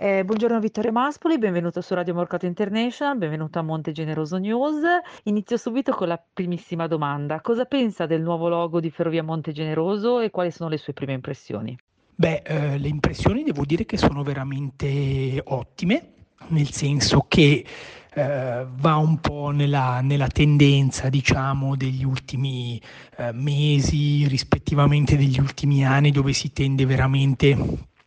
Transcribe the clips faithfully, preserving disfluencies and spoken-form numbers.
Eh, buongiorno Vittorio Maspoli, benvenuto su Radio Mercato International, benvenuto a Monte Generoso News. Inizio subito con la primissima domanda. Cosa pensa del nuovo logo di Ferrovia Monte Generoso e quali sono le sue prime impressioni? Beh, ehm, le impressioni devo dire che sono veramente ottime, nel senso che, ehm, va un po' nella nella tendenza, diciamo, degli ultimi, ehm, mesi, rispettivamente degli ultimi anni, dove si tende veramente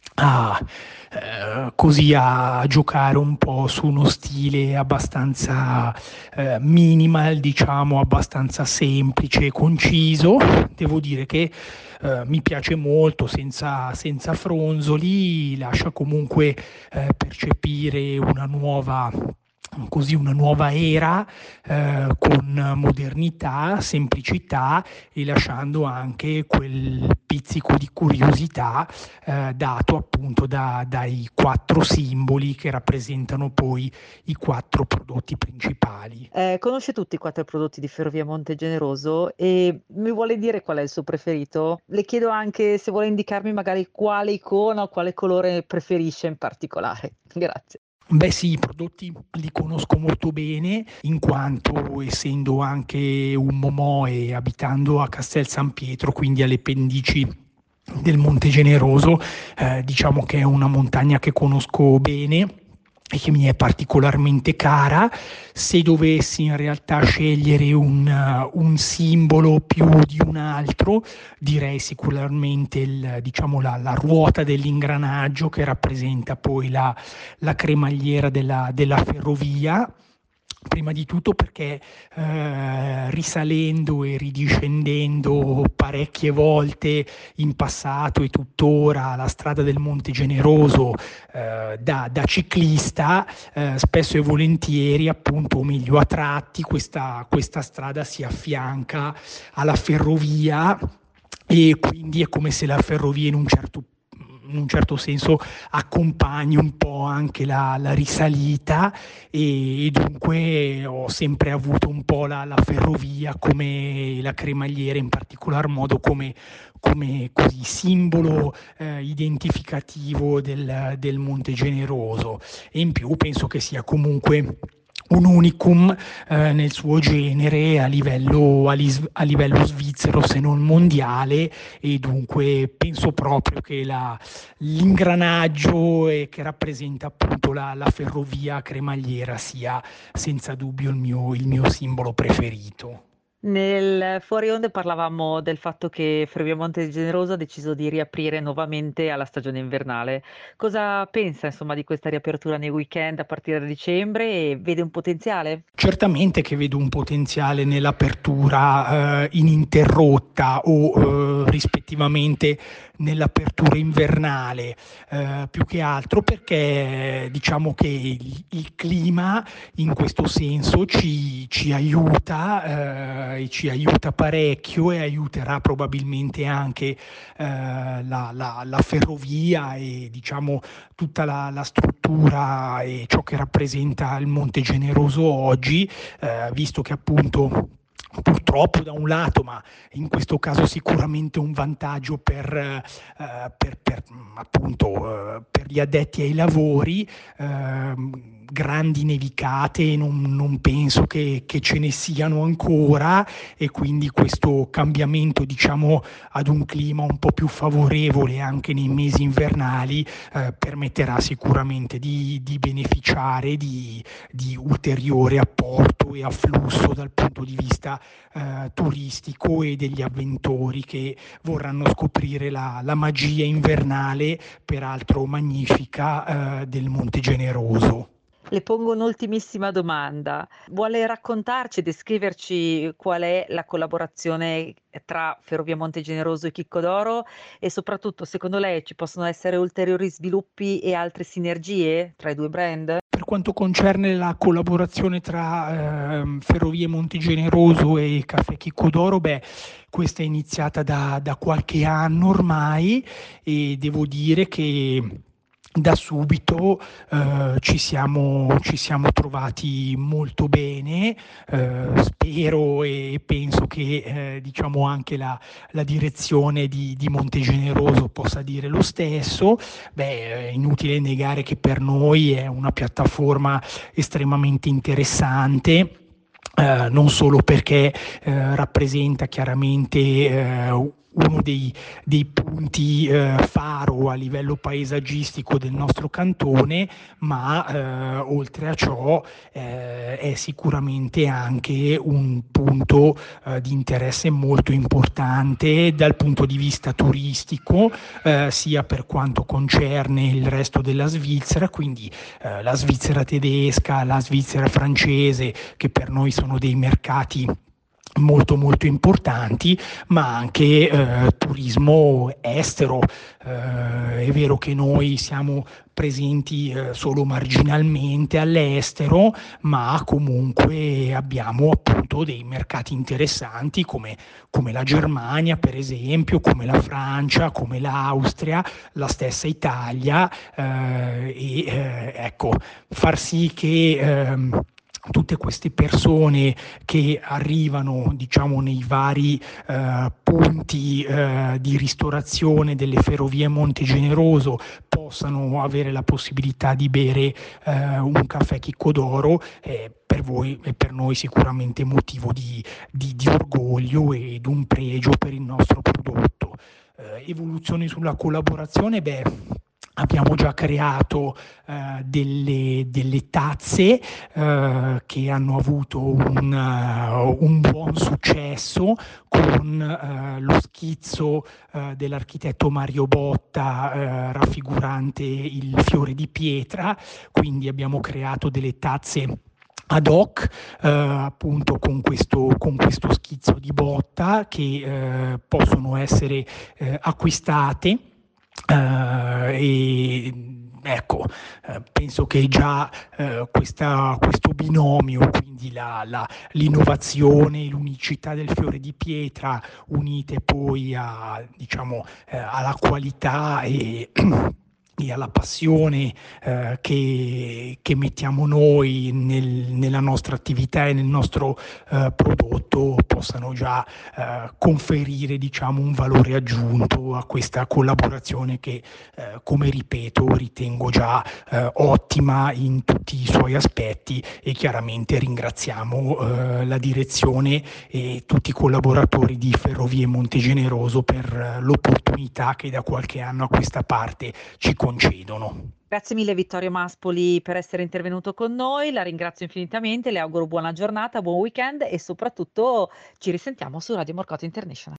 a ehm, così a giocare un po' su uno stile abbastanza, ehm, minimal, diciamo, abbastanza semplice e conciso. Devo dire che eh, mi piace molto, senza, senza fronzoli, lascia comunque eh, percepire una nuova, così una nuova era eh, con modernità, semplicità e lasciando anche quel pizzico di curiosità eh, dato appunto da, dai quattro simboli che rappresentano poi i quattro prodotti principali. Eh, conosce tutti i quattro prodotti di Ferrovia Monte Generoso e mi vuole dire qual è il suo preferito? Le chiedo anche se vuole indicarmi magari quale icona o quale colore preferisce in particolare. Grazie. Beh sì, i prodotti li conosco molto bene, in quanto essendo anche un momò e abitando a Castel San Pietro, quindi alle pendici del Monte Generoso, eh, diciamo che è una montagna che conosco bene e che mi è particolarmente cara. Se dovessi in realtà scegliere un, uh, un simbolo più di un altro, direi sicuramente il, diciamo, la, la ruota dell'ingranaggio che rappresenta poi la, la cremagliera della, della ferrovia. Prima di tutto perché eh, risalendo e ridiscendendo parecchie volte in passato e tuttora la strada del Monte Generoso eh, da, da ciclista, eh, spesso e volentieri, appunto, o meglio a tratti, questa, questa strada si affianca alla ferrovia e quindi è come se la ferrovia in un certo in un certo senso accompagni un po' anche la, la risalita e, e dunque ho sempre avuto un po' la, la ferrovia come la cremagliera in particolar modo come, come così, simbolo eh, identificativo del, del Monte Generoso e in più penso che sia comunque un unicum eh, nel suo genere a livello, a, lis- a livello svizzero se non mondiale e dunque penso proprio che la, l'ingranaggio eh, che rappresenta appunto la, la ferrovia cremagliera sia senza dubbio il mio, il mio simbolo preferito. Nel fuori onda parlavamo del fatto che Ferrovia Monte Generoso ha deciso di riaprire nuovamente alla stagione invernale. Cosa pensa, insomma, di questa riapertura nei weekend a partire da dicembre e vede un potenziale? Certamente che vedo un potenziale nell'apertura eh, ininterrotta o eh, rispettivamente nell'apertura invernale, eh, più che altro perché diciamo che il, il clima in questo senso ci, ci aiuta eh, e ci aiuta parecchio e aiuterà probabilmente anche eh, la, la, la ferrovia e diciamo tutta la, la struttura e ciò che rappresenta il Monte Generoso oggi, eh, visto che appunto purtroppo da un lato, ma in questo caso sicuramente un vantaggio per, eh, per, per, appunto, eh, per gli addetti ai lavori, eh, grandi nevicate non, non penso che, che ce ne siano ancora e quindi questo cambiamento diciamo ad un clima un po' più favorevole anche nei mesi invernali eh, permetterà sicuramente di, di beneficiare di, di ulteriore apporto e afflusso dal punto di vista eh, turistico e degli avventori che vorranno scoprire la, la magia invernale, peraltro magnifica, eh, del Monte Generoso. Le pongo un'ultimissima domanda. Vuole raccontarci, descriverci qual è la collaborazione tra Ferrovia Monte Generoso e Chicco d'Oro e soprattutto, secondo lei, ci possono essere ulteriori sviluppi e altre sinergie tra i due brand? Per quanto concerne la collaborazione tra ehm, Ferrovie Montegeneroso e Caffè Chicco d'Oro, beh, questa è iniziata da, da qualche anno ormai e devo dire che da subito eh, ci siamo, ci siamo trovati molto bene. Eh, spero e penso che eh, diciamo anche la, la direzione di, di Montegeneroso possa dire lo stesso. Beh, è inutile negare che per noi è una piattaforma estremamente interessante. Uh, non solo perché uh, rappresenta chiaramente uh, uno dei, dei punti uh, faro a livello paesaggistico del nostro cantone, ma uh, oltre a ciò uh, è sicuramente anche un punto uh, di interesse molto importante dal punto di vista turistico, uh, sia per quanto concerne il resto della Svizzera, quindi uh, la Svizzera tedesca, la Svizzera francese, che per noi sono dei mercati molto molto importanti, ma anche eh, turismo estero. Eh, è vero che noi siamo presenti eh, solo marginalmente all'estero, ma comunque abbiamo appunto dei mercati interessanti come, come la Germania, per esempio, come la Francia, come l'Austria, la stessa Italia, eh, e eh, ecco, far sì che ehm, tutte queste persone che arrivano, diciamo, nei vari eh, punti eh, di ristorazione delle ferrovie Montegeneroso possano avere la possibilità di bere eh, un caffè Chicco d'Oro, è per voi e per noi sicuramente motivo di, di, di orgoglio ed un pregio per il nostro prodotto. Eh, evoluzioni sulla collaborazione, beh, abbiamo già creato eh, delle, delle tazze eh, che hanno avuto un, uh, un buon successo con eh, lo schizzo eh, dell'architetto Mario Botta eh, raffigurante il fiore di pietra, quindi abbiamo creato delle tazze ad hoc eh, appunto con questo, con questo schizzo di Botta che eh, possono essere eh, acquistate. Uh, e ecco, uh, penso che già uh, questa, questo binomio, quindi la, la, l'innovazione, l'unicità del fiore di pietra, unite poi a, diciamo, uh, alla qualità e e alla passione eh, che, che mettiamo noi nel, nella nostra attività e nel nostro eh, prodotto, possano già eh, conferire, diciamo, un valore aggiunto a questa collaborazione che, eh, come ripeto, ritengo già eh, ottima in tutti i suoi aspetti, e chiaramente ringraziamo eh, la direzione e tutti i collaboratori di Ferrovie Montegeneroso per eh, l'opportunità che da qualche anno a questa parte ci concedono. Grazie mille Vittorio Maspoli per essere intervenuto con noi, la ringrazio infinitamente, le auguro buona giornata, buon weekend e soprattutto ci risentiamo su Radio Morcato International.